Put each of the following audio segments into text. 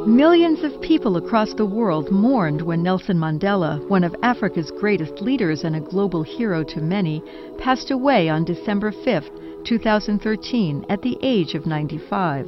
Millions of people across the world mourned when Nelson Mandela, one of Africa's greatest leaders and a global hero to many, passed away on December 5, 2013, at the age of 95.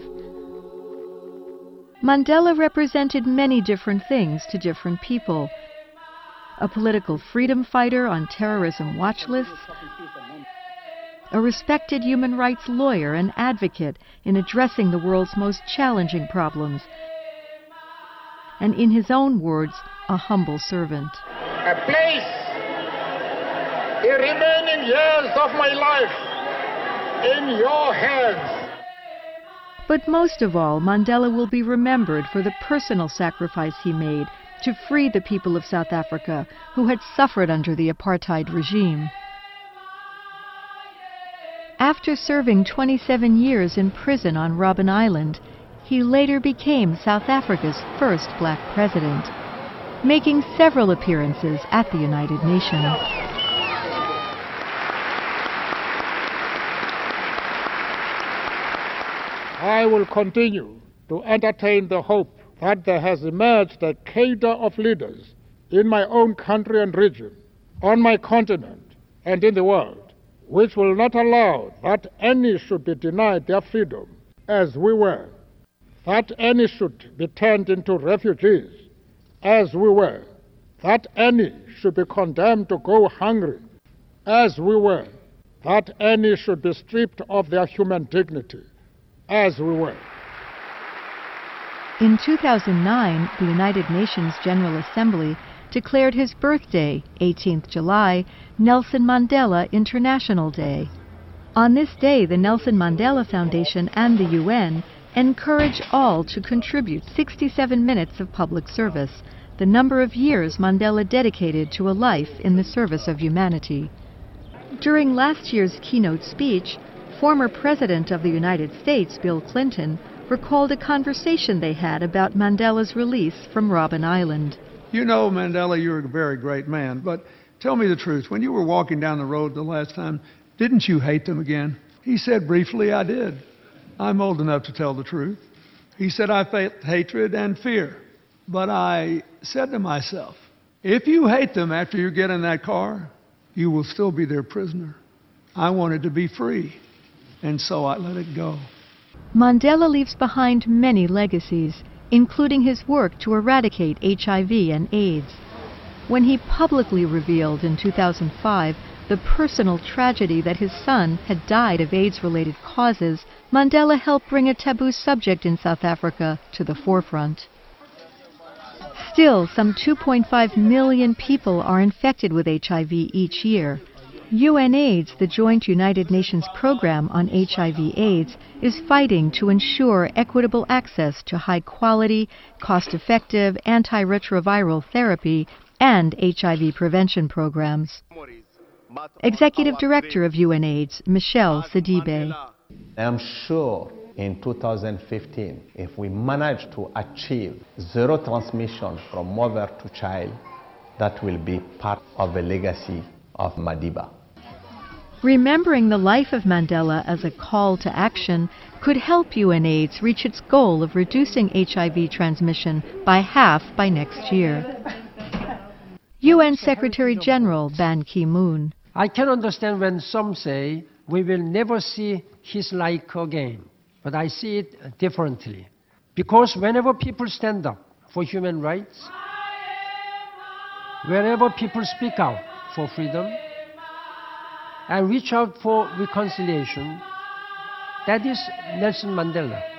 Mandela represented many different things to different people. A political freedom fighter on terrorism watch lists, a respected human rights lawyer and advocate in addressing the world's most challenging problems, and in his own words, a humble servant. I place the remaining years of my life in your hands. But most of all, Mandela will be remembered for the personal sacrifice he made to free the people of South Africa who had suffered under the apartheid regime. After serving 27 years in prison on Robben Island, he later became South Africa's first black president, making several appearances at the United Nations. I will continue to entertain the hope that there has emerged a cadre of leaders in my own country and region, on my continent, and in the world, which will not allow that any should be denied their freedom, as we were, that any should be turned into refugees, as we were, that any should be condemned to go hungry, as we were, that any should be stripped of their human dignity, as we were. In 2009, the United Nations General Assembly declared his birthday, 18th July, Nelson Mandela International Day. On this day, the Nelson Mandela Foundation and the UN encourage all to contribute 67 minutes of public service, the number of years Mandela dedicated to a life in the service of humanity. During last year's keynote speech, former President of the United States, Bill Clinton, recalled a conversation they had about Mandela's release from Robben Island. You know, Mandela, you're a very great man, but tell me the truth. When you were walking down the road the last time, didn't you hate them again? He said briefly, I did. I'm old enough to tell the truth. He said, I felt hatred and fear. But I said to myself, if you hate them after you get in that car, you will still be their prisoner. I wanted to be free, and so I let it go. Mandela leaves behind many legacies, including his work to eradicate HIV and AIDS. When he publicly revealed in 2005 the personal tragedy that his son had died of AIDS-related causes, Mandela helped bring a taboo subject in South Africa to the forefront. Still, some 2.5 million people are infected with HIV each year. UNAIDS, the joint United Nations program on HIV/AIDS, is fighting to ensure equitable access to high-quality, cost-effective antiretroviral therapy and HIV prevention programs. Executive Director of UNAIDS, Michelle Sidibe. I am sure in 2015, if we manage to achieve zero transmission from mother to child, that will be part of the legacy of Madiba. Remembering the life of Mandela as a call to action could help UNAIDS reach its goal of reducing HIV transmission by half by next year. UN Secretary General Ban Ki-moon. I can understand when some say we will never see his like again, but I see it differently. Because whenever people stand up for human rights, wherever people speak out for freedom, and reach out for reconciliation, that is Nelson Mandela.